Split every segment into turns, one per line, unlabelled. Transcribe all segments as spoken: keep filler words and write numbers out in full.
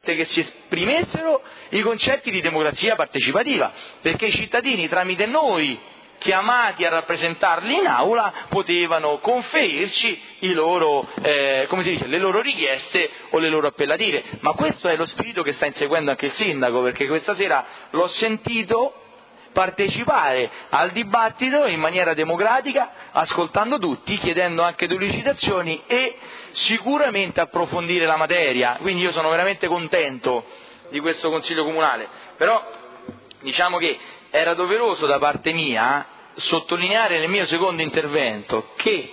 forte che si esprimessero i concetti di democrazia partecipativa, perché i cittadini tramite noi, chiamati a rappresentarli in aula, potevano conferirci i loro, eh, come si dice, le loro richieste o le loro appellative. Ma questo è lo spirito che sta inseguendo anche il sindaco, perché questa sera l'ho sentito partecipare al dibattito in maniera democratica, ascoltando tutti, chiedendo anche delucidazioni e sicuramente approfondire la materia. Quindi io sono veramente contento di questo Consiglio Comunale, però diciamo che era doveroso da parte mia sottolineare nel mio secondo intervento che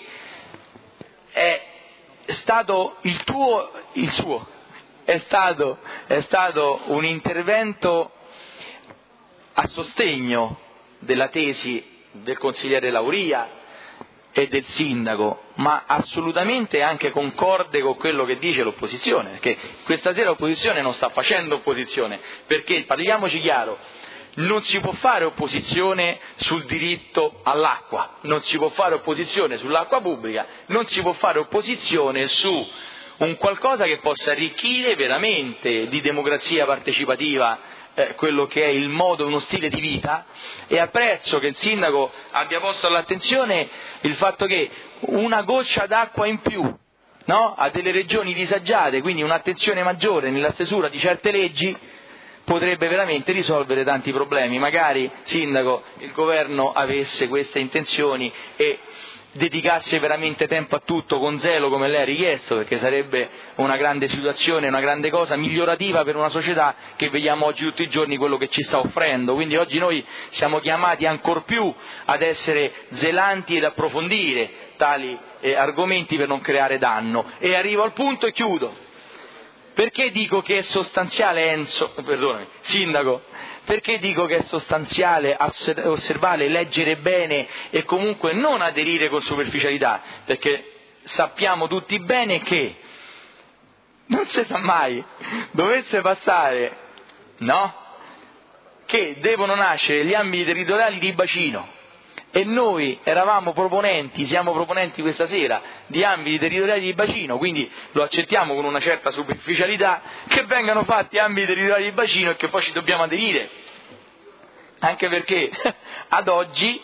è stato il tuo, il suo, è stato, è stato un intervento a sostegno della tesi del consigliere Lauria e del sindaco, ma assolutamente anche concorde con quello che dice l'opposizione, perché questa sera l'opposizione non sta facendo opposizione, perché, parliamoci chiaro, non si può fare opposizione sul diritto all'acqua, non si può fare opposizione sull'acqua pubblica, non si può fare opposizione su un qualcosa che possa arricchire veramente di democrazia partecipativa eh, quello che è il modo, uno stile di vita, e apprezzo che il sindaco abbia posto all'attenzione il fatto che una goccia d'acqua in più, no? A delle regioni disagiate, quindi un'attenzione maggiore nella stesura di certe leggi, potrebbe veramente risolvere tanti problemi. Magari, sindaco, il governo avesse queste intenzioni e dedicasse veramente tempo a tutto con zelo come lei ha richiesto, perché sarebbe una grande situazione, una grande cosa migliorativa per una società che vediamo oggi tutti i giorni quello che ci sta offrendo. Quindi oggi noi siamo chiamati ancor più ad essere zelanti ed approfondire tali eh, argomenti per non creare danno. E arrivo al punto e chiudo. Perché dico che è sostanziale, Enzo, perdonami, sindaco, perché dico che è sostanziale osservare, leggere bene e comunque non aderire con superficialità? Perché sappiamo tutti bene che non si sa mai, dovesse passare, no? Che devono nascere gli ambiti territoriali di bacino. E noi eravamo proponenti, siamo proponenti questa sera, di ambiti territoriali di bacino, quindi lo accettiamo con una certa superficialità, che vengano fatti ambiti territoriali di bacino e che poi ci dobbiamo aderire. Anche perché ad oggi,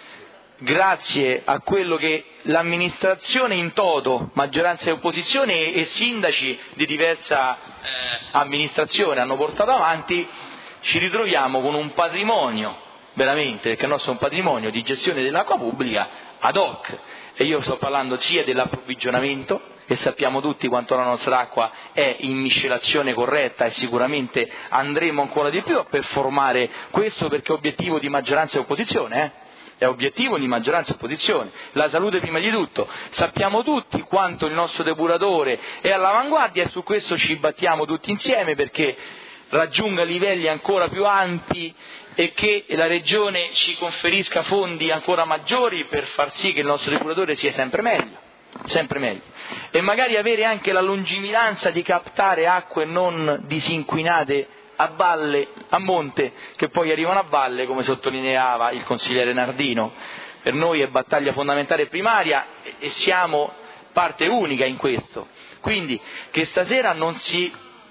grazie a quello che l'amministrazione in toto, maggioranza e opposizione e, e sindaci di diversa eh, amministrazione hanno portato avanti, ci ritroviamo con un patrimonio, veramente, perché il nostro è un patrimonio di gestione dell'acqua pubblica ad hoc, e io sto parlando sia dell'approvvigionamento, e sappiamo tutti quanto la nostra acqua è in miscelazione corretta, e sicuramente andremo ancora di più a performare questo, perché è obiettivo di maggioranza e opposizione, eh? È obiettivo di maggioranza e opposizione, la salute prima di tutto. Sappiamo tutti quanto il nostro depuratore è all'avanguardia e su questo ci battiamo tutti insieme perché raggiunga livelli ancora più alti e che la Regione ci conferisca fondi ancora maggiori per far sì che il nostro depuratore sia sempre meglio, sempre meglio, e magari avere anche la lungimiranza di captare acque non disinquinate a valle, a monte, che poi arrivano a valle, come sottolineava il consigliere Nardino. Per noi è battaglia fondamentale e primaria e siamo parte unica in questo. Quindi che stasera non si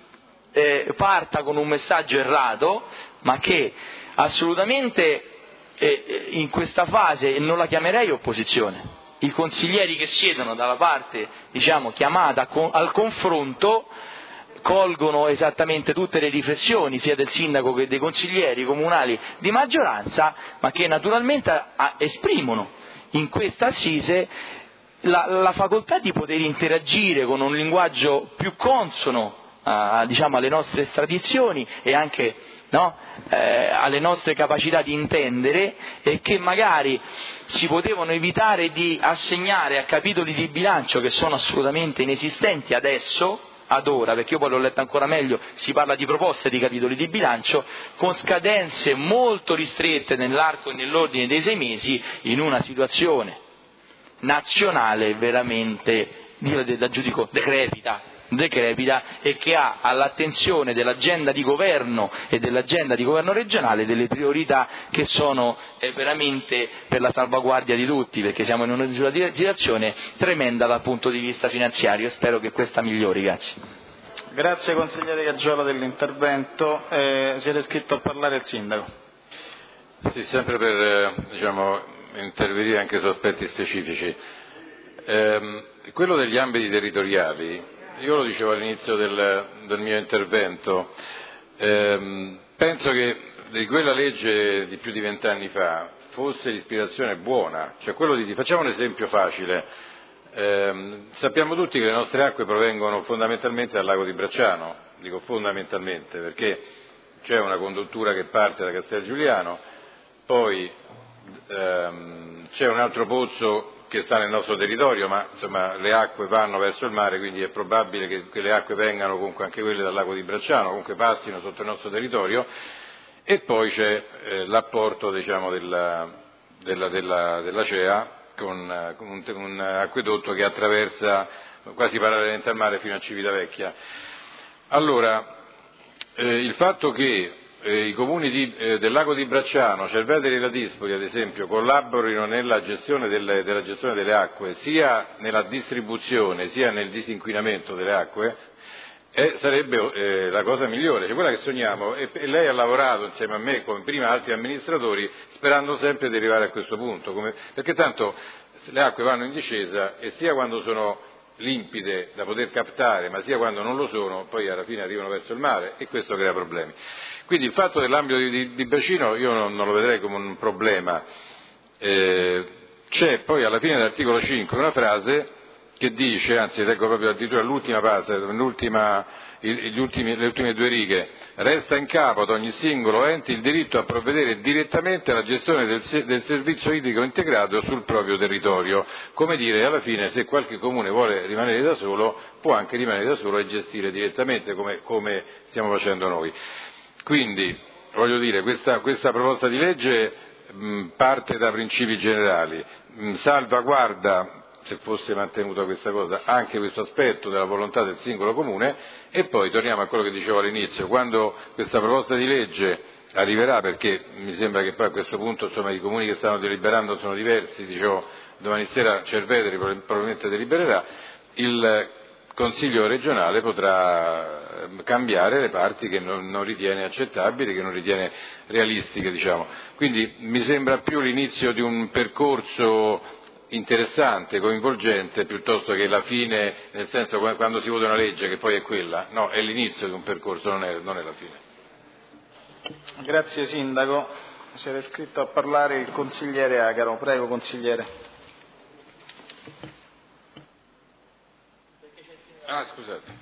eh, parta con un messaggio errato, ma che assolutamente eh, in questa fase non la chiamerei opposizione. I consiglieri che siedono dalla parte, diciamo, chiamata al confronto colgono esattamente tutte le riflessioni sia del sindaco che dei consiglieri comunali di maggioranza, ma che naturalmente a, esprimono in questa assise la, la facoltà di poter interagire con un linguaggio più consono a, diciamo, alle nostre tradizioni e anche no, eh, alle nostre capacità di intendere, e che magari si potevano evitare di assegnare a capitoli di bilancio che sono assolutamente inesistenti adesso, ad ora, perché io poi l'ho letto ancora meglio, si parla di proposte di capitoli di bilancio con scadenze molto ristrette nell'arco e nell'ordine dei sei mesi, in una situazione nazionale veramente, io la giudico decrepita, decrepita e che ha all'attenzione dell'agenda di governo e dell'agenda di governo regionale delle priorità che sono eh, veramente per la salvaguardia di tutti, perché siamo in una situazione tremenda dal punto di vista finanziario. Spero che questa migliori. Grazie.
Grazie consigliere Gaggiola dell'intervento. Eh, si era iscritto a parlare il sindaco.
Sì, sempre per eh, diciamo, intervenire anche su aspetti specifici. Eh, quello degli ambiti territoriali, io lo dicevo all'inizio del, del mio intervento, eh, penso che di quella legge di più di vent'anni fa fosse l'ispirazione buona, cioè quello di, facciamo un esempio facile. Eh, sappiamo tutti che le nostre acque provengono fondamentalmente dal lago di Bracciano, dico fondamentalmente perché c'è una conduttura che parte da Castel Giuliano, poi ehm, c'è un altro pozzo che sta nel nostro territorio, ma insomma le acque vanno verso il mare, quindi è probabile che, che le acque vengano comunque anche quelle dal lago di Bracciano, comunque passino sotto il nostro territorio, e poi c'è eh, l'apporto diciamo, della, della, della, della C E A con, con un, un acquedotto che attraversa quasi parallelamente al mare fino a Civitavecchia. Allora, eh, il fatto che eh, i comuni di, eh, del lago di Bracciano, Cerveteri e Ladispoli ad esempio, collaborino nella gestione delle, della gestione delle acque, sia nella distribuzione sia nel disinquinamento delle acque, eh, sarebbe eh, la cosa migliore, cioè quella che sogniamo, e, e lei ha lavorato insieme a me, come prima altri amministratori, sperando sempre di arrivare a questo punto, come, perché tanto le acque vanno in discesa e sia quando sono limpide da poter captare, ma sia quando non lo sono, poi alla fine arrivano verso il mare e questo crea problemi. Quindi il fatto dell'ambito di, di, di bacino io non, non lo vedrei come un problema. Eh, c'è poi alla fine dell'articolo cinque una frase che dice, anzi leggo proprio addirittura l'ultima fase, l'ultima, gli ultimi, le ultime due righe: resta in capo ad ogni singolo ente il diritto a provvedere direttamente alla gestione del, del servizio idrico integrato sul proprio territorio. Come dire, alla fine se qualche comune vuole rimanere da solo, può anche rimanere da solo e gestire direttamente come, come stiamo facendo noi. Quindi, voglio dire, questa, questa proposta di legge mh, parte da principi generali, mh, salvaguarda, se fosse mantenuta questa cosa, anche questo aspetto della volontà del singolo comune, e poi torniamo a quello che dicevo all'inizio, quando questa proposta di legge arriverà, perché mi sembra che poi a questo punto insomma, i comuni che stanno deliberando sono diversi, dicevo domani sera Cerveteri probabilmente delibererà, il Consiglio regionale potrà cambiare le parti che non, non ritiene accettabili, che non ritiene realistiche, diciamo. Quindi mi sembra più l'inizio di un percorso interessante, coinvolgente, piuttosto che la fine, nel senso quando si vota una legge che poi è quella, no, è l'inizio di un percorso, non è, non è la fine.
Grazie Sindaco, si era iscritto a parlare il consigliere Agaro, prego consigliere.
Ah, scusate.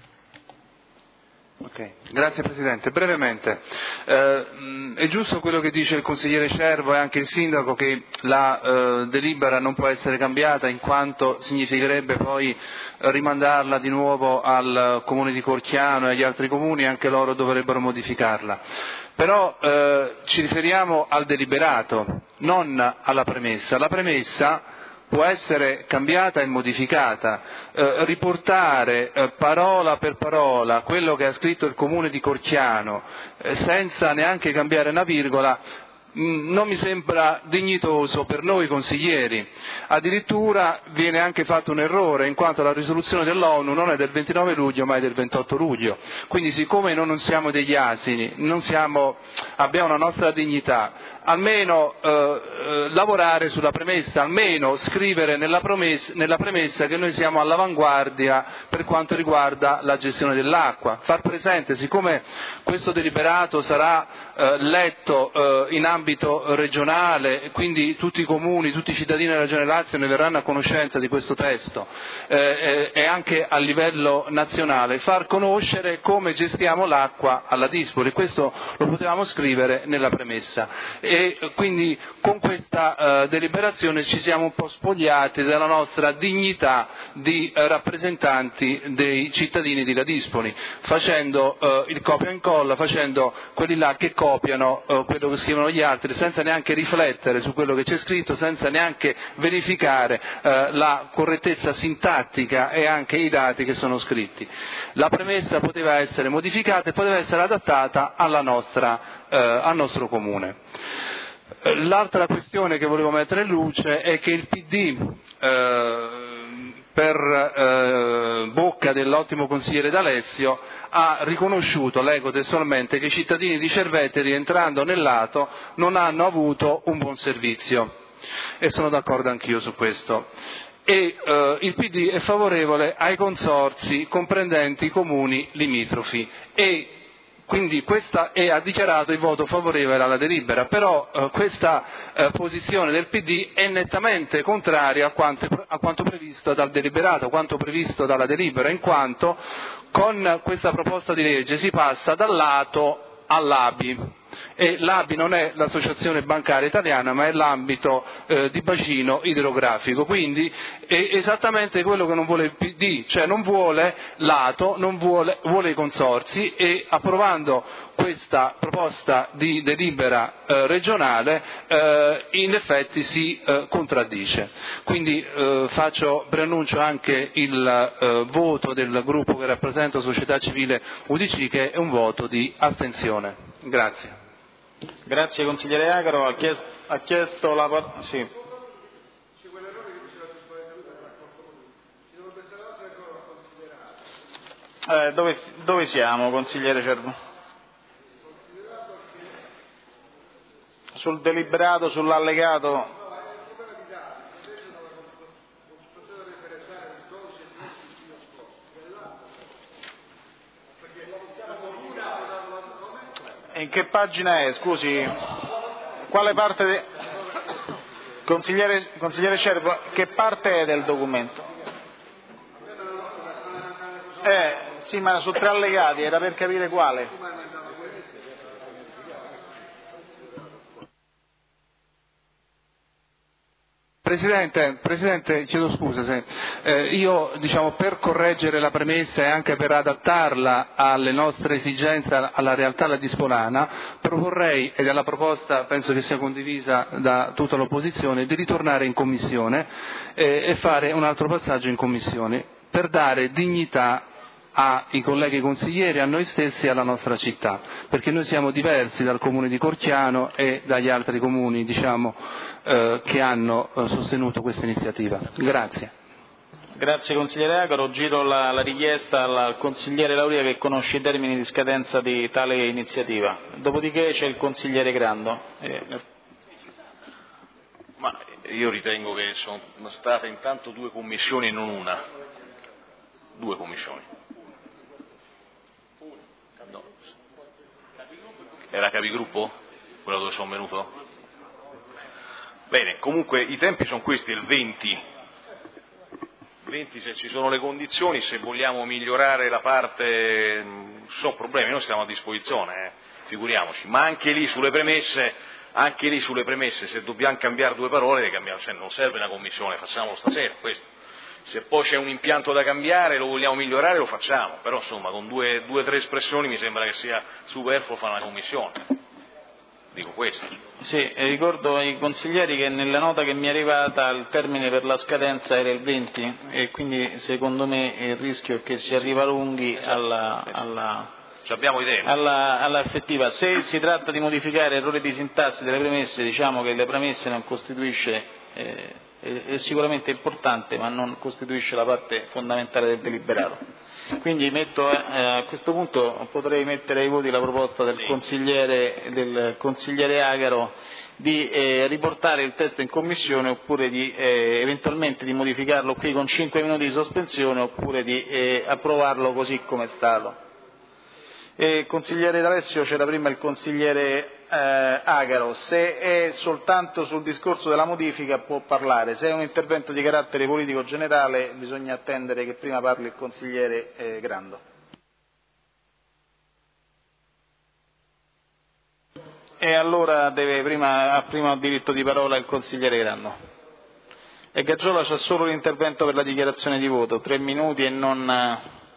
Okay. Grazie Presidente. Brevemente, eh, è giusto quello che dice il consigliere Cervo e anche il Sindaco, che la eh, delibera non può essere cambiata in quanto significherebbe poi rimandarla di nuovo al Comune di Corchiano e agli altri comuni, anche loro dovrebbero modificarla. Però eh, ci riferiamo al deliberato, non alla premessa. La premessa può essere cambiata e modificata, eh, riportare eh, parola per parola quello che ha scritto il Comune di Corchiano eh, senza neanche cambiare una virgola mh, non mi sembra dignitoso per noi consiglieri. Addirittura viene anche fatto un errore, in quanto la risoluzione dell'ONU non è del ventinove luglio ma è del ventotto luglio, quindi siccome noi non siamo degli asini, non siamo, abbiamo una nostra dignità, almeno eh, eh, lavorare sulla premessa, almeno scrivere nella, promessa, nella premessa che noi siamo all'avanguardia per quanto riguarda la gestione dell'acqua, far presente, siccome questo deliberato sarà eh, letto eh, in ambito regionale, quindi tutti i comuni, tutti i cittadini della Regione Lazio ne verranno a conoscenza di questo testo eh, e anche a livello nazionale, far conoscere come gestiamo l'acqua alla Dispoli, questo lo potevamo scrivere nella premessa. E quindi con questa uh, deliberazione ci siamo un po' spogliati della nostra dignità di uh, rappresentanti dei cittadini di Ladispoli, facendo uh, il copia e incolla, facendo quelli là che copiano uh, quello che scrivono gli altri, senza neanche riflettere su quello che c'è scritto, senza neanche verificare uh, la correttezza sintattica e anche i dati che sono scritti. La premessa poteva essere modificata e poteva essere adattata alla nostra, uh, al nostro comune. L'altra questione che volevo mettere in luce è che il P D eh, per eh, bocca dell'ottimo consigliere D'Alessio, ha riconosciuto, leggo testualmente, che i cittadini di Cerveteri, entrando nel lato, non hanno avuto un buon servizio. E sono d'accordo anch'io su questo. E eh, il P D è favorevole ai consorzi comprendenti i comuni limitrofi e quindi questa è, ha dichiarato il voto favorevole alla delibera, però eh, questa eh, posizione del P D è nettamente contraria a quanto, a quanto previsto dal deliberato, a quanto previsto dalla delibera, in quanto con questa proposta di legge si passa dall'A T O all'A B I. E l'A B I non è l'associazione bancaria italiana, ma è l'ambito eh, di bacino idrografico, quindi è esattamente quello che non vuole il P D, cioè non vuole l'A T O, non vuole, vuole i consorzi, e approvando questa proposta di delibera eh, regionale eh, in effetti si eh, contraddice. Quindi eh, faccio, preannuncio anche il eh, voto del gruppo che rappresenta Società Civile U D C, che è un voto di astensione. Grazie.
Grazie consigliere Agaro, ha chiesto, ha chiesto la parola. Sì. Eh, dove, dove siamo, consigliere Cervo? Sul deliberato, sull'allegato. In che pagina è, scusi? Quale parte de... consigliere, consigliere Cervo, che parte è del documento? Eh, sì, ma su tre allegati, era per capire quale.
Presidente, Presidente, chiedo scusa se eh, io diciamo per correggere la premessa e anche per adattarla alle nostre esigenze, alla realtà ladisponana, proporrei, ed è la proposta penso che sia condivisa da tutta l'opposizione, di ritornare in Commissione eh, e fare un altro passaggio in Commissione per dare dignità ai colleghi consiglieri, a noi stessi e alla nostra città, perché noi siamo diversi dal comune di Corchiano e dagli altri comuni diciamo, eh, che hanno eh, sostenuto questa iniziativa. Grazie.
Grazie consigliere Agaro, giro la, la richiesta al consigliere Lauria che conosce i termini di scadenza di tale iniziativa. Dopodiché c'è il consigliere Grando. Eh,
Ma io ritengo che sono state intanto due commissioni e non una. Due commissioni. No. Era capigruppo? Quello dove sono venuto? Bene, comunque i tempi sono questi, il venti. venti se ci sono le condizioni, se vogliamo migliorare la parte, non sono problemi, noi stiamo a disposizione, eh, figuriamoci, ma anche lì sulle premesse, anche lì sulle premesse, se dobbiamo cambiare due parole, cambiamo, cioè non serve una commissione, facciamolo stasera, questo. Se poi c'è un impianto da cambiare, lo vogliamo migliorare, lo facciamo, però insomma con due o tre espressioni mi sembra che sia superfluo fare una commissione. Dico questo.
Sì, ricordo ai consiglieri che nella nota che mi è arrivata il termine per la scadenza era il venti e quindi secondo me il rischio è che si arriva lunghi alla, alla,
abbiamo idea.
alla, alla effettiva. Se si tratta di modificare errori di sintassi delle premesse, diciamo che le premesse non costituisce... Eh, è sicuramente importante ma non costituisce la parte fondamentale del deliberato. Quindi metto, eh, a questo punto potrei mettere ai voti la proposta del, sì. consigliere, del consigliere Agaro di eh, riportare il testo in commissione oppure di eh, eventualmente di modificarlo qui con cinque minuti di sospensione oppure di eh, approvarlo così come è stato. Eh, consigliere D'Alessio, c'era prima il consigliere eh, Agaro, se è soltanto sul discorso della modifica può parlare, se è un intervento di carattere politico generale bisogna attendere che prima parli il consigliere eh, Grando. E allora deve prima, ha prima diritto di parola il consigliere Grando. E Gaggiola c'ha solo l'intervento per la dichiarazione di voto, tre minuti e non...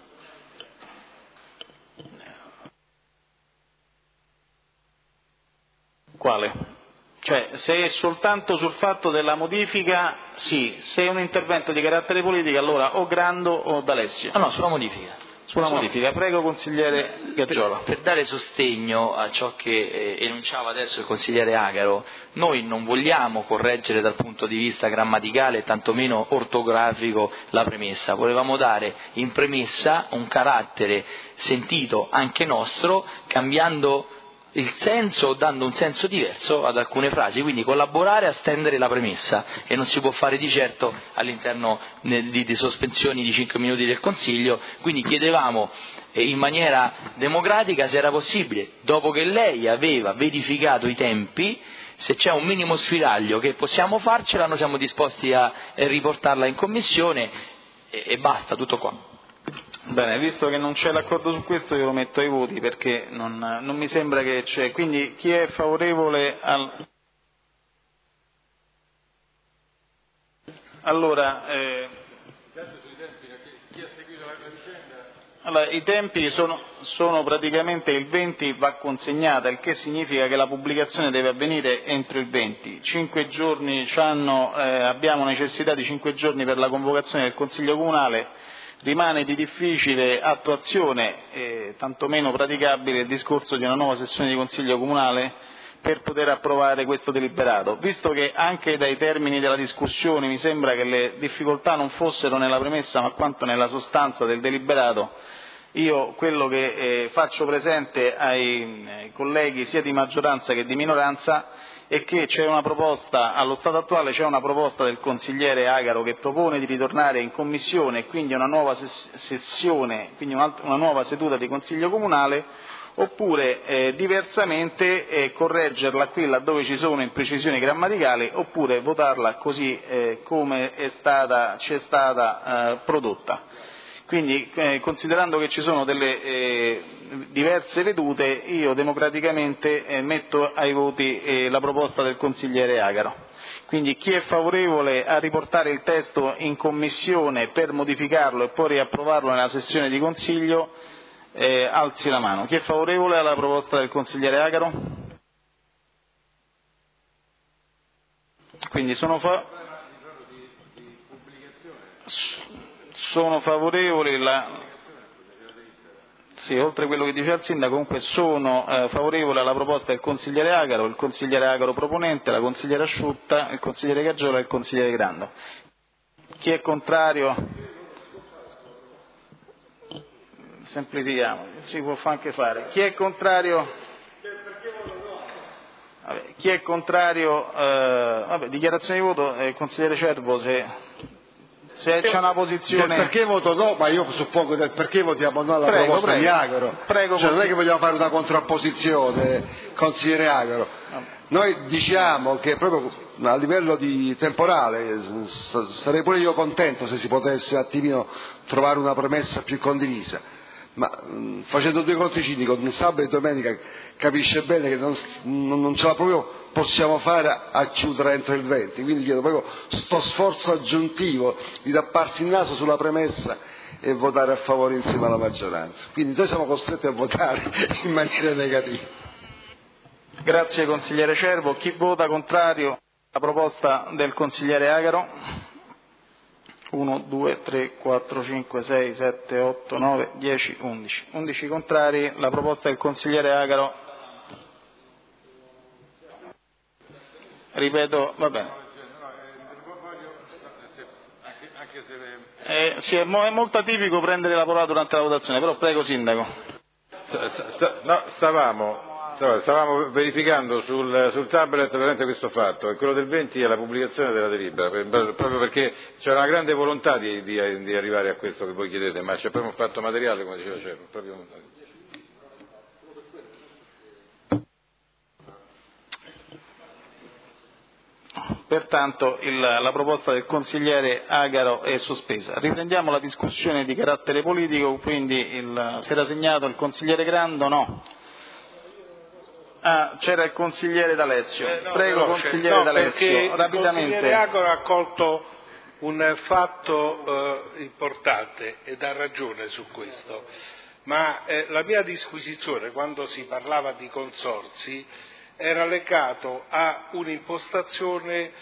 Quale? Cioè, se è soltanto sul fatto della modifica, sì, se è un intervento di carattere politico, allora o Grando o D'Alessio.
Ah no, sulla modifica.
sulla modifica. Prego consigliere Gaggiola.
Per, per dare sostegno a ciò che eh, enunciava adesso il consigliere Agaro, noi non vogliamo correggere dal punto di vista grammaticale e tantomeno ortografico la premessa, volevamo dare in premessa un carattere sentito anche nostro, cambiando il senso, dando un senso diverso ad alcune frasi, quindi collaborare a stendere la premessa, e non si può fare di certo all'interno di, di sospensioni di cinque minuti del Consiglio, quindi chiedevamo eh, in maniera democratica se era possibile, dopo che lei aveva verificato i tempi, se c'è un minimo sfiraglio che possiamo farcela, noi siamo disposti a eh, riportarla in Commissione e, e basta, tutto qua.
Bene, visto che non c'è l'accordo su questo, io lo metto ai voti perché non, non mi sembra che c'è. Quindi chi è favorevole al... Allora, eh... allora i tempi sono, sono praticamente il venti va consegnata, il che significa che la pubblicazione deve avvenire entro il venti. Cinque giorni c'hanno, eh, abbiamo necessità di cinque giorni per la convocazione del Consiglio Comunale. Rimane di difficile attuazione, eh, tantomeno praticabile, il discorso di una nuova sessione di Consiglio Comunale per poter approvare questo deliberato. Visto che anche dai termini della discussione mi sembra che le difficoltà non fossero nella premessa ma quanto nella sostanza del deliberato, io quello che eh, faccio presente ai, ai colleghi sia di maggioranza che di minoranza è che c'è una proposta, allo stato attuale c'è una proposta del consigliere Agaro che propone di ritornare in commissione e quindi una nuova sessione, quindi una nuova seduta di Consiglio Comunale, oppure eh, diversamente eh, correggerla qui laddove ci sono imprecisioni grammaticali, oppure votarla così eh, come è stata, ci è stata eh, prodotta. Quindi, eh, considerando che ci sono delle eh, diverse vedute, io democraticamente eh, metto ai voti eh, la proposta del consigliere Agaro. Quindi chi è favorevole a riportare il testo in commissione per modificarlo e poi riapprovarlo nella sessione di Consiglio, eh, alzi la mano. Chi è favorevole alla proposta del consigliere Agaro? Quindi sono fa... Sono favorevoli, la... sì, oltre a quello che diceva il Sindaco, comunque sono eh, favorevole alla proposta del consigliere Agaro, il consigliere Agaro proponente, la consigliera Asciutta, il consigliere Gaggiola e il consigliere Grando. Chi è contrario? Semplifichiamo, si può anche fare. Chi è contrario? Vabbè, chi è contrario? Eh, vabbè, dichiarazione di voto, eh, consigliere Cervo, se... Se c'è una posizione...
Del perché voto no, ma io suppongo del perché votiamo no alla
prego,
proposta
prego.
di Agaro.
Prego,
cioè, non è che vogliamo fare una contrapposizione, consigliere Agaro. Noi diciamo che proprio a livello di temporale sarei pure io contento se si potesse un attimino trovare una premessa più condivisa. Ma mh, facendo due conticini con sabato e domenica capisce bene che non, non, non ce la proprio possiamo fare a chiudere entro il venti, quindi chiedo proprio sto sforzo aggiuntivo di tapparsi il naso sulla premessa e votare a favore insieme alla maggioranza. Quindi noi siamo costretti a votare in maniera negativa.
Grazie consigliere Cervo. Chi vota contrario alla proposta del consigliere Agaro? uno, due, tre, quattro, cinque, sei, sette, otto, nove, dieci, undici. undici contrari. La proposta del consigliere Agaro, ripeto, va bene. Eh, sì, è, mo- è molto atipico prendere la parola durante la votazione, però prego Sindaco.
No, stavamo... Stavamo verificando sul, sul tablet veramente questo fatto, e quello del venti è la pubblicazione della delibera, per, proprio perché c'è una grande volontà di, di, di arrivare a questo che voi chiedete, ma c'è proprio un fatto materiale, come diceva Cervo, proprio...
Pertanto il, la proposta del consigliere Agaro è sospesa. Riprendiamo la discussione di carattere politico, quindi il, si era segnato il consigliere Grando? No. Ah, c'era il consigliere D'Alessio.
Eh, no,
Prego
veloce.
consigliere
no,
D'Alessio, rapidamente.
Il consigliere Agaro ha colto un fatto eh, importante ed ha ragione su questo, ma eh, la mia disquisizione quando si parlava di consorzi era legato a un'impostazione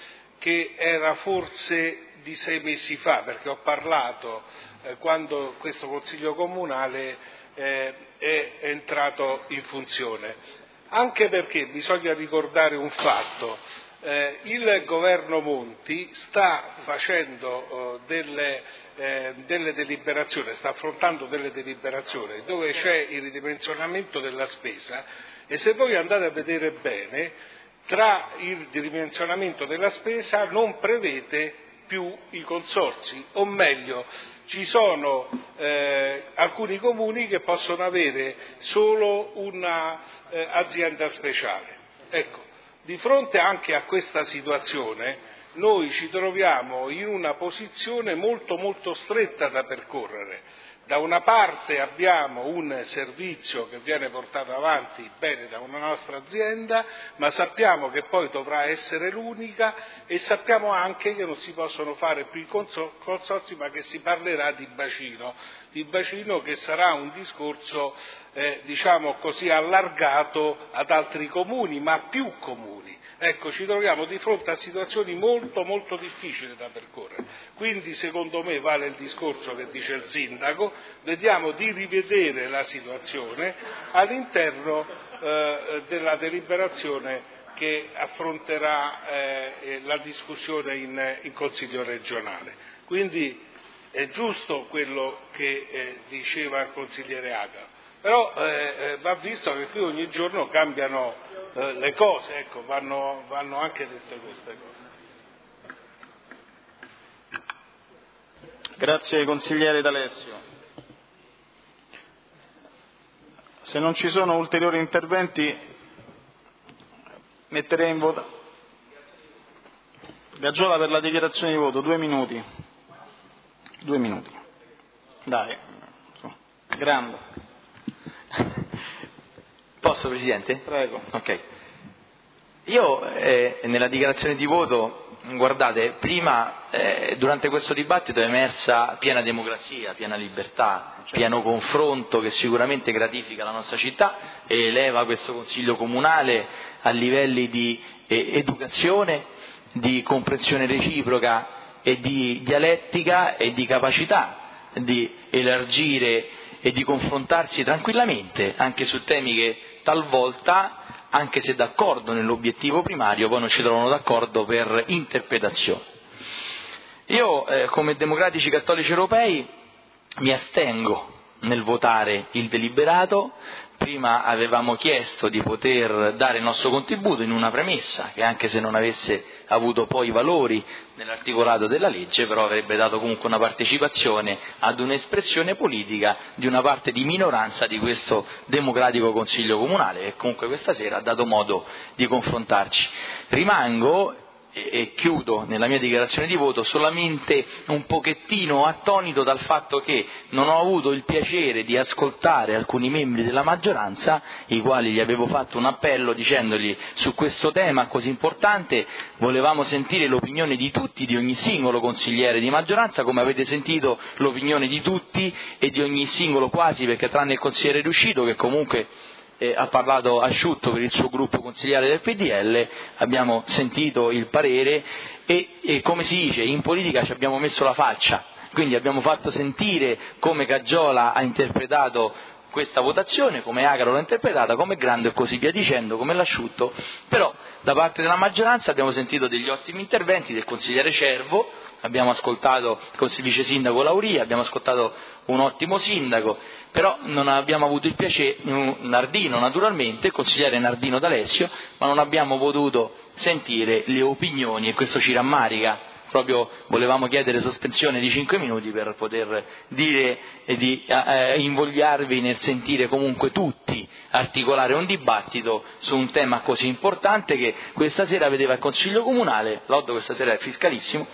che era forse di sei mesi fa, perché ho parlato eh, quando questo Consiglio Comunale eh, è entrato in funzione. Anche perché bisogna ricordare un fatto, eh, il governo Monti sta facendo eh, delle, eh, delle deliberazioni, sta affrontando delle deliberazioni dove c'è il ridimensionamento della spesa, e se voi andate a vedere bene, tra il ridimensionamento della spesa non prevede più i consorzi, o meglio, ci sono eh, alcuni comuni che possono avere solo un'azienda eh, speciale. Ecco, di fronte anche a questa situazione noi ci troviamo in una posizione molto molto stretta da percorrere. Da una parte abbiamo un servizio che viene portato avanti bene da una nostra azienda, ma sappiamo che poi dovrà essere l'unica, e sappiamo anche che non si possono fare più i consorzi, ma che si parlerà di bacino, di bacino che sarà un discorso eh, diciamo così allargato ad altri comuni, ma più comuni. Ecco, ci troviamo di fronte a situazioni molto molto difficili da percorrere. Quindi secondo me vale il discorso che dice il sindaco, vediamo di rivedere la situazione all'interno eh, della deliberazione che affronterà eh, la discussione in, in Consiglio regionale. Quindi è giusto quello che eh, diceva il consigliere Aga, però eh, va visto che qui ogni giorno cambiano eh, le cose, ecco, vanno, vanno anche dette queste cose.
Grazie consigliere D'Alessio. Se non ci sono ulteriori interventi metterei in voto. Gaggiola per la dichiarazione di voto, due minuti. Due minuti. Dai. Grande.
Posso, Presidente?
Prego.
Ok. Io eh, nella dichiarazione di voto, guardate, prima eh, durante questo dibattito è emersa piena democrazia, piena libertà, certo, pieno confronto che sicuramente gratifica la nostra città e eleva questo Consiglio Comunale a livelli di eh, educazione, di comprensione reciproca e di dialettica e di capacità di elargire e di confrontarsi tranquillamente anche su temi che talvolta, anche se d'accordo nell'obiettivo primario, poi non ci trovano d'accordo per interpretazione. Io, eh, come democratici cattolici europei, mi astengo nel votare il deliberato. Prima avevamo chiesto di poter dare il nostro contributo in una premessa che, anche se non avesse avuto poi valori nell'articolato della legge, però avrebbe dato comunque una partecipazione ad un'espressione politica di una parte di minoranza di questo democratico Consiglio Comunale, e comunque questa sera ha dato modo di confrontarci. Rimango, e chiudo nella mia dichiarazione di voto, solamente un pochettino attonito dal fatto che non ho avuto il piacere di ascoltare alcuni membri della maggioranza, i quali gli avevo fatto un appello dicendogli: su questo tema così importante volevamo sentire l'opinione di tutti, di ogni singolo consigliere di maggioranza, come avete sentito l'opinione di tutti e di ogni singolo quasi, perché tranne il consigliere Riuscito, che comunque Eh, ha parlato asciutto per il suo gruppo consigliare del P D L, abbiamo sentito il parere e, e come si dice, in politica ci abbiamo messo la faccia, quindi abbiamo fatto sentire come Gaggiola ha interpretato questa votazione, come Agaro l'ha interpretata, come Grando e così via dicendo, come l'asciutto. Però da parte della maggioranza abbiamo sentito degli ottimi interventi del consigliere Cervo, abbiamo ascoltato il vice sindaco Lauria, abbiamo ascoltato un ottimo sindaco, però non abbiamo avuto il piacere, Nardino naturalmente, il consigliere Nardino D'Alessio, ma non abbiamo potuto sentire le opinioni, e questo ci rammarica. Proprio volevamo chiedere sospensione di cinque minuti per poter dire e di eh, invogliarvi nel sentire comunque tutti articolare un dibattito su un tema così importante che questa sera vedeva il Consiglio Comunale, l'Otto questa sera è fiscalissimo,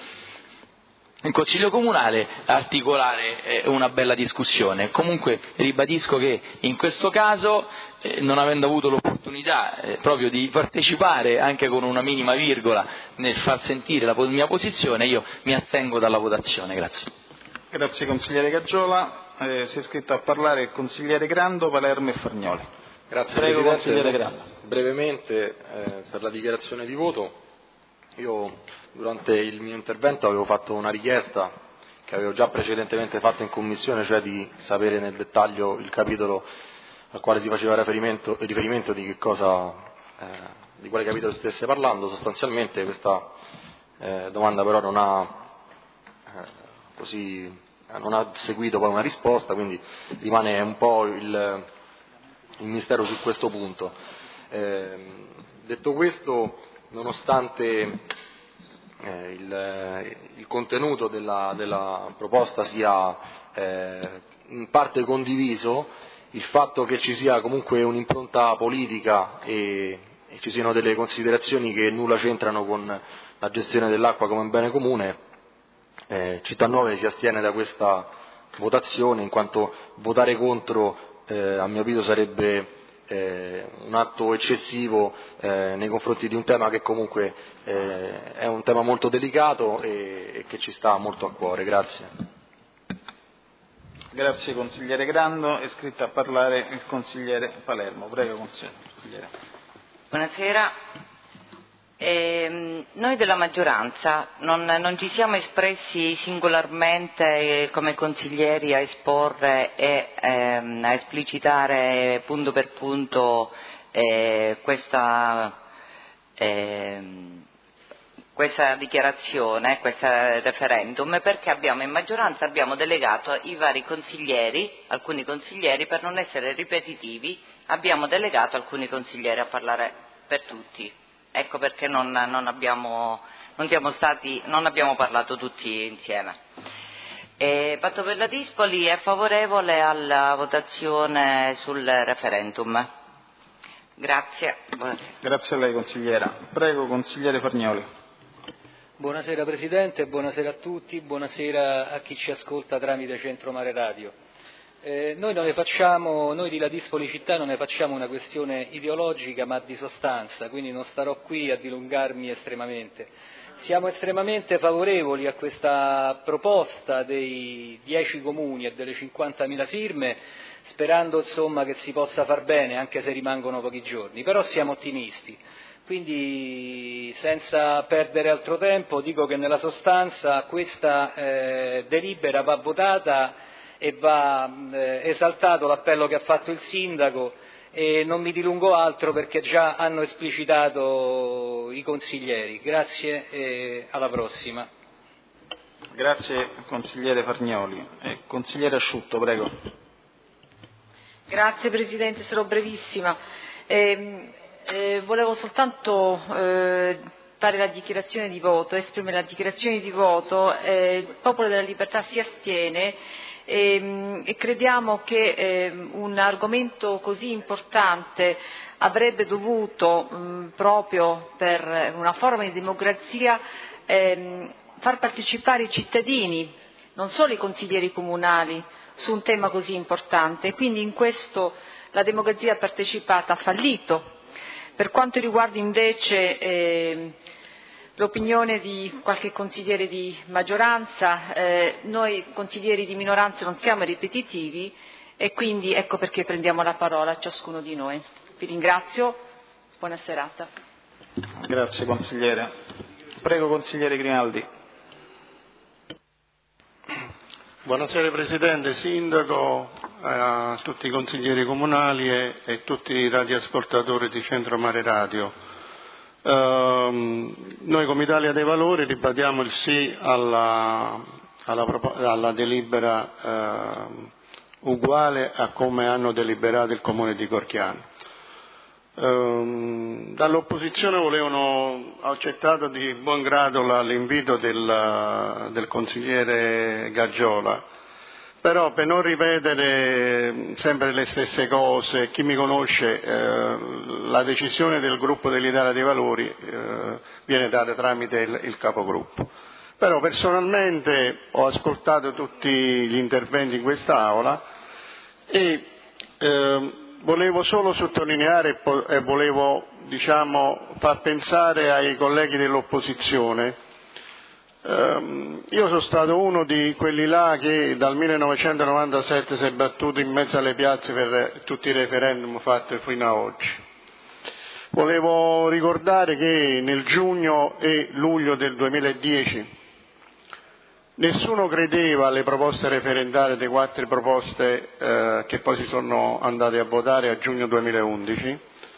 il Consiglio Comunale articolare eh, una bella discussione. Comunque ribadisco che in questo caso, eh, non avendo avuto l'opportunità eh, proprio di partecipare anche con una minima virgola nel far sentire la mia posizione, io mi astengo dalla votazione. Grazie.
Grazie consigliere Gaggiola. Eh, si è iscritto a parlare il consigliere Grando, Palermo e Fargnoli.
Grazie
Prego,
Presidente.
consigliere Grando.
Brevemente eh, per la dichiarazione di voto. Io durante il mio intervento avevo fatto una richiesta che avevo già precedentemente fatto in commissione, cioè di sapere nel dettaglio il capitolo al quale si faceva riferimento, riferimento di che cosa, eh, di quale capitolo stesse parlando. Sostanzialmente questa eh, domanda però non ha, eh, così, non ha seguito poi una risposta, quindi rimane un po' il, il mistero su questo punto. Eh, detto questo, nonostante eh, il, il contenuto della, della proposta sia eh, in parte condiviso, il fatto che ci sia comunque un'impronta politica e, e ci siano delle considerazioni che nulla c'entrano con la gestione dell'acqua come bene comune, eh, Città Nuove si astiene da questa votazione, in quanto votare contro eh, a mio avviso sarebbe Eh, un atto eccessivo eh, nei confronti di un tema che comunque eh, è un tema molto delicato e, e che ci sta molto a cuore. Grazie.
Grazie consigliere Grando. È scritto a parlare il consigliere Palermo. Prego consigliere.
Buonasera. Eh, noi della maggioranza non, non ci siamo espressi singolarmente eh, come consiglieri a esporre e ehm, a esplicitare punto per punto eh, questa, eh, questa dichiarazione, questo referendum, perché abbiamo in maggioranza abbiamo delegato i vari consiglieri, alcuni consiglieri, per non essere ripetitivi, abbiamo delegato alcuni consiglieri a parlare per tutti. Ecco perché non, non, abbiamo, non, siamo stati, non abbiamo parlato tutti insieme. E Patto per la Dispoli è favorevole alla votazione sul referendum. Grazie. Buonasera.
Grazie a lei consigliera. Prego consigliere Fargnoli.
Buonasera Presidente, buonasera a tutti, buonasera a chi ci ascolta tramite Centro Mare Radio. Eh, noi, non ne facciamo, noi di La Dispoli Città non ne facciamo una questione ideologica ma di sostanza, quindi non starò qui a dilungarmi estremamente. Siamo estremamente favorevoli a questa proposta dei dieci comuni e delle cinquantamila firme, sperando insomma che si possa far bene anche se rimangono pochi giorni, però siamo ottimisti. Quindi senza perdere altro tempo dico che nella sostanza questa eh, delibera va votata e va eh, esaltato l'appello che ha fatto il sindaco e non mi dilungo altro perché già hanno esplicitato i consiglieri. Grazie e alla prossima.
Grazie consigliere Fargnoli. Eh, consigliere Asciutto, prego.
Grazie Presidente, sarò brevissima. Eh, eh, volevo soltanto eh, fare la dichiarazione di voto, esprimere la dichiarazione di voto. Eh, il Popolo della Libertà si astiene E, e crediamo che eh, un argomento così importante avrebbe dovuto mh, proprio per una forma di democrazia ehm, far partecipare i cittadini, non solo i consiglieri comunali, su un tema così importante. Quindi in questo la democrazia partecipata ha fallito. Per quanto riguarda invece eh, l'opinione di qualche consigliere di maggioranza, eh, noi consiglieri di minoranza non siamo ripetitivi e quindi ecco perché prendiamo la parola a ciascuno di noi. Vi ringrazio, buona serata.
Grazie consigliere. Prego consigliere Grimaldi.
Buonasera Presidente, Sindaco, a tutti i consiglieri comunali e, e tutti i radioascoltatori di Centro Mare Radio. Uh, noi come Italia dei Valori ribadiamo il sì alla, alla, alla delibera uh, uguale a come hanno deliberato il Comune di Corchiano. Uh, dall'opposizione volevano accettato di buon grado la, l'invito del, del consigliere Gaggiola, però per non ripetere sempre le stesse cose, chi mi conosce, eh, la decisione del gruppo dell'Italia dei Valori eh, viene data tramite il, il capogruppo. Però personalmente ho ascoltato tutti gli interventi in quest'Aula e eh, volevo solo sottolineare e volevo diciamo, far pensare ai colleghi dell'opposizione. Um, io sono stato uno di quelli là che dal millenovecentonovantasette si è battuto in mezzo alle piazze per tutti i referendum fatti fino ad oggi. Volevo ricordare che nel giugno e luglio del duemiladieci nessuno credeva alle proposte referendarie, delle quattro proposte eh, che poi si sono andate a votare a giugno duemilaundici,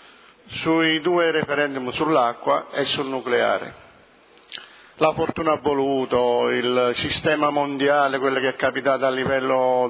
sui due referendum sull'acqua e sul nucleare. La fortuna ha voluto, il sistema mondiale, quello che è capitato a livello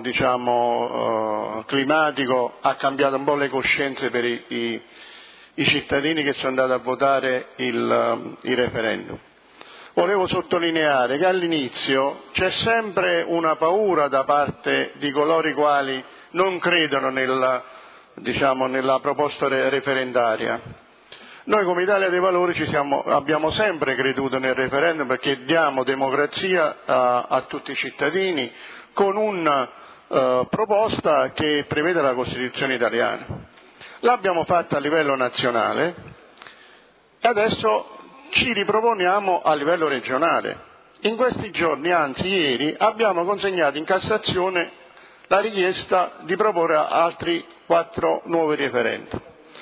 diciamo eh, climatico, ha cambiato un po' le coscienze per i, i, i cittadini che sono andati a votare il, il referendum. Volevo sottolineare che all'inizio c'è sempre una paura da parte di coloro i quali non credono nella, diciamo, nella proposta referendaria. Noi come Italia dei Valori ci siamo, abbiamo sempre creduto nel referendum perché diamo democrazia a, a tutti i cittadini con una uh, proposta che prevede la Costituzione italiana. L'abbiamo fatta a livello nazionale e adesso ci riproponiamo a livello regionale. In questi giorni, anzi ieri, abbiamo consegnato in Cassazione la richiesta di proporre altri quattro nuovi referendum.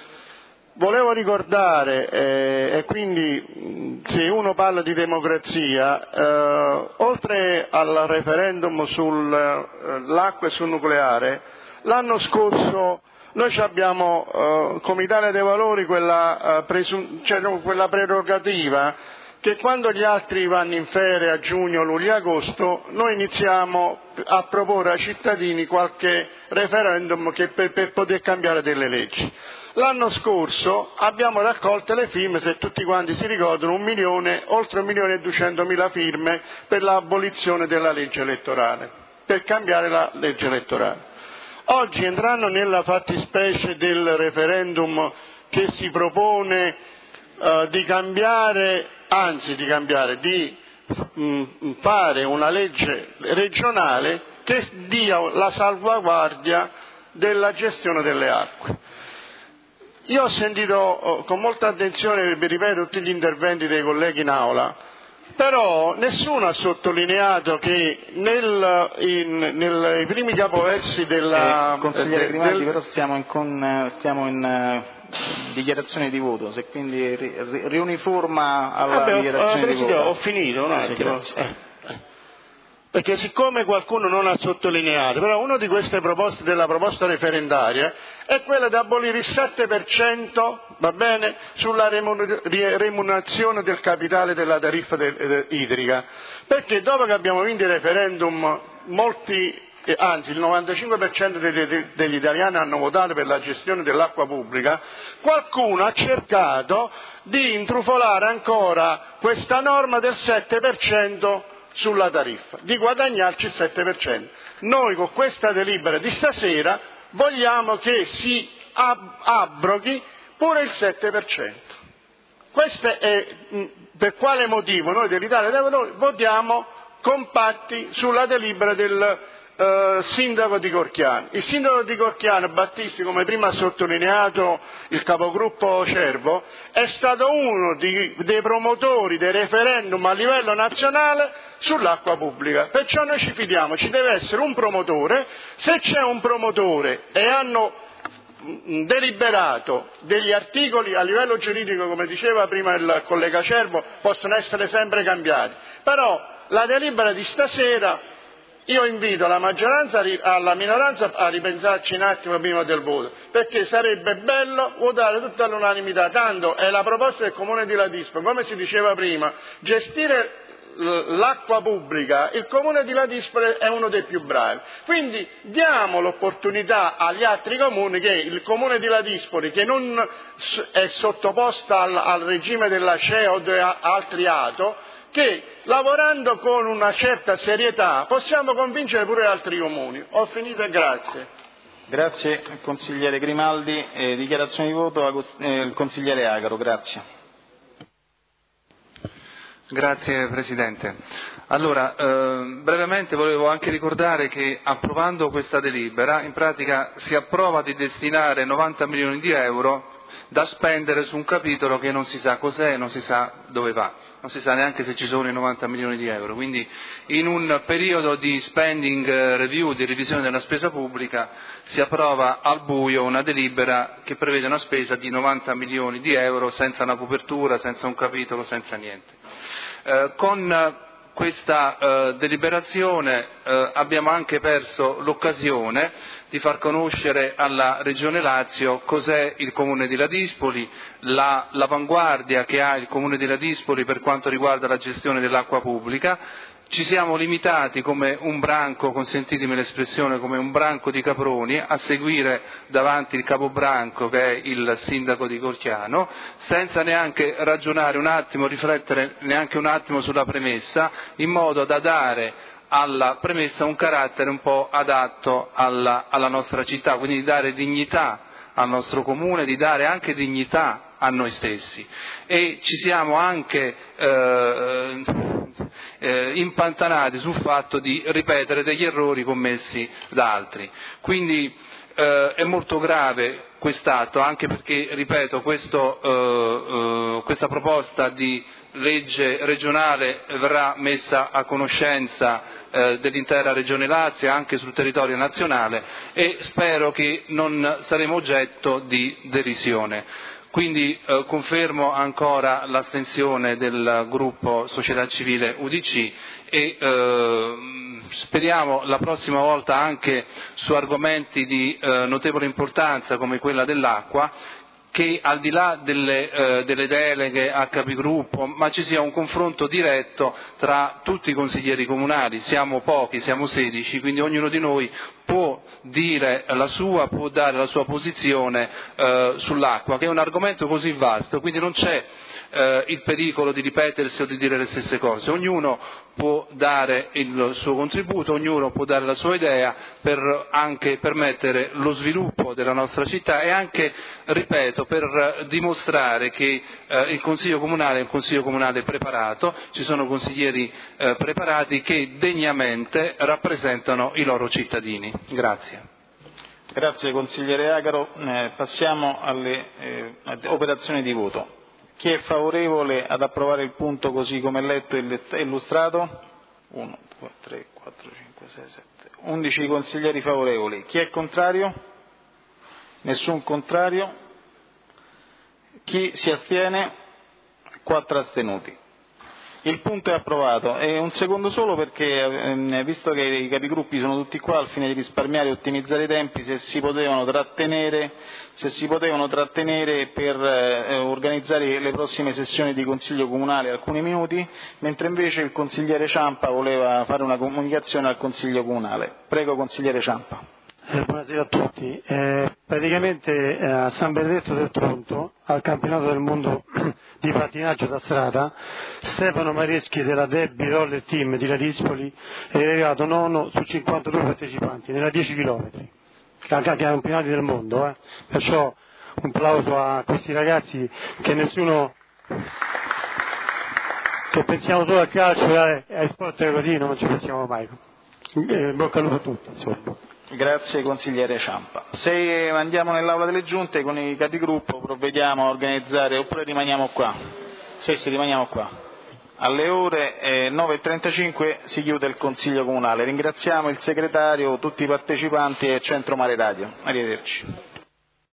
Volevo ricordare, eh, e quindi se uno parla di democrazia, eh, oltre al referendum sull'acqua e sul nucleare, l'anno scorso noi abbiamo eh, come Italia dei Valori quella, eh, presun- cioè, no, quella prerogativa che quando gli altri vanno in ferie a giugno, luglio e agosto, noi iniziamo a proporre ai cittadini qualche referendum che per, per poter cambiare delle leggi. L'anno scorso abbiamo raccolto le firme, se tutti quanti si ricordano, un milione, oltre un milione e duecentomila firme per l'abolizione della legge elettorale, per cambiare la legge elettorale. Oggi, entrando nella fattispecie del referendum che si propone uh, di cambiare, anzi di cambiare, di mh, fare una legge regionale che dia la salvaguardia della gestione delle acque. Io ho sentito oh, con molta attenzione, vi ripeto, tutti gli interventi dei colleghi in aula, però nessuno ha sottolineato che nel, in, nei primi capoversi della...
Eh, consigliere
eh,
Grimaldi,
del...
però stiamo in, con, stiamo in uh, dichiarazione di voto, se quindi ri, ri, riuniforma alla
Vabbè,
dichiarazione
ho,
di voto.
Ho finito un attimo.
Sì,
eh. Perché siccome qualcuno non ha sottolineato, però una di queste proposte della proposta referendaria è quella di abolire il sette per cento, va bene, sulla remunerazione del capitale della tariffa de- de- idrica. Perché dopo che abbiamo vinto il referendum, molti, eh, anzi il novantacinque per cento degli, degli italiani hanno votato per la gestione dell'acqua pubblica, qualcuno ha cercato di intrufolare ancora questa norma del sette per cento sulla tariffa, di guadagnarci il sette per cento. Noi con questa delibera di stasera vogliamo che si ab- abroghi pure il sette per cento. Questo è mh, per quale motivo noi dell'Italia dei Valori votiamo compatti sulla delibera del eh, sindaco di Corchiano. Il sindaco di Corchiano, Battisti, come prima ha sottolineato il capogruppo Cervo, è stato uno di, dei promotori dei referendum a livello nazionale sull'acqua pubblica. Perciò noi ci fidiamo, ci deve essere un promotore. Se c'è un promotore e hanno deliberato degli articoli a livello giuridico, come diceva prima il collega Cervo, possono essere sempre cambiati, però la delibera di stasera, io invito la maggioranza, alla minoranza a ripensarci un attimo prima del voto, perché sarebbe bello votare tutta all'unanimità, tanto è la proposta del Comune di Ladispoli, come si diceva prima, gestire l'acqua pubblica, il Comune di Ladispoli è uno dei più bravi, quindi diamo l'opportunità agli altri comuni che il Comune di Ladispoli, che non è sottoposta al, al regime della C E O e altri A T O, che lavorando con una certa serietà possiamo convincere pure altri comuni. Ho finito e grazie.
Grazie consigliere Grimaldi. Eh, dichiarazione di voto eh, il consigliere Agaro, grazie.
Grazie Presidente. Allora, eh, brevemente volevo anche ricordare che approvando questa delibera, in pratica si approva di destinare novanta milioni di euro da spendere su un capitolo che non si sa cos'è, non si sa dove va, non si sa neanche se ci sono i novanta milioni di euro. Quindi in un periodo di spending review, di revisione della spesa pubblica, si approva al buio una delibera che prevede una spesa di novanta milioni di euro senza una copertura, senza un capitolo, senza niente. Eh, con questa eh, deliberazione eh, abbiamo anche perso l'occasione di far conoscere alla Regione Lazio cos'è il Comune di Ladispoli, la, l'avanguardia che ha il Comune di Ladispoli per quanto riguarda la gestione dell'acqua pubblica. Ci siamo limitati come un branco, consentitemi l'espressione, come un branco di caproni, a seguire davanti il capobranco che è il sindaco di Corchiano, senza neanche ragionare un attimo, riflettere neanche un attimo sulla premessa, in modo da dare alla premessa un carattere un po' adatto alla, alla nostra città, quindi di dare dignità al nostro comune, di dare anche dignità a noi stessi. E ci siamo anche eh, eh, impantanati sul fatto di ripetere degli errori commessi da altri. Quindi eh, è molto grave quest'atto, anche perché, ripeto, questo, eh, eh, questa proposta di legge regionale verrà messa a conoscenza eh, dell'intera Regione Lazio, anche sul territorio nazionale, e spero che non saremo oggetto di derisione. Quindi eh, confermo ancora l'astensione del gruppo Società Civile U D C e eh, speriamo la prossima volta anche su argomenti di eh, notevole importanza come quella dell'acqua, che al di là delle, eh, delle deleghe a capigruppo, ma ci sia un confronto diretto tra tutti i consiglieri comunali. Siamo pochi, siamo sedici, quindi ognuno di noi può dire la sua, può dare la sua posizione eh, sull'acqua, che è un argomento così vasto, quindi non c'è eh, il pericolo di ripetersi o di dire le stesse cose. Ognuno può dare il suo contributo, ognuno può dare la sua idea per anche permettere lo sviluppo della nostra città e anche, ripeto, per dimostrare che eh, il Consiglio Comunale è un Consiglio Comunale preparato, ci sono consiglieri eh, preparati che degnamente rappresentano i loro cittadini. Grazie.
Grazie consigliere Agaro. Eh, passiamo alle eh, operazioni di voto. Chi è favorevole ad approvare il punto così come letto e illustrato? uno, due, tre, quattro, cinque, sei, sette, undici consiglieri favorevoli. Chi è contrario? Nessun contrario. Chi si astiene? quattro astenuti. Il punto è approvato. E un secondo solo perché, eh, visto che i capigruppi sono tutti qua, al fine di risparmiare e ottimizzare i tempi, se si potevano trattenere, se si potevano trattenere per eh, organizzare le prossime sessioni di Consiglio Comunale alcuni minuti, mentre invece il consigliere Ciampa voleva fare una comunicazione al Consiglio Comunale. Prego consigliere Ciampa.
Eh, buonasera a tutti. Eh, praticamente eh, a San Benedetto del Tronto, al campionato del mondo di pattinaggio da strada, Stefano Mareschi della Debbie Roller Team di Ladispoli è arrivato nono su cinquantadue partecipanti nella dieci chilometri, campionati del mondo. Eh. Perciò un plauso a questi ragazzi, che nessuno, che pensiamo solo al calcio e ai sport così, non ci pensiamo mai. Eh, bocca al lupo a tutti, insomma.
Grazie consigliere Ciampa. Se andiamo nell'aula delle giunte con i capigruppo provvediamo a organizzare, oppure rimaniamo qua? Sì, sì, rimaniamo qua. Alle ore eh, nove e trentacinque si chiude il Consiglio Comunale. Ringraziamo il segretario, tutti i partecipanti e Centro Mare Radio. Arrivederci.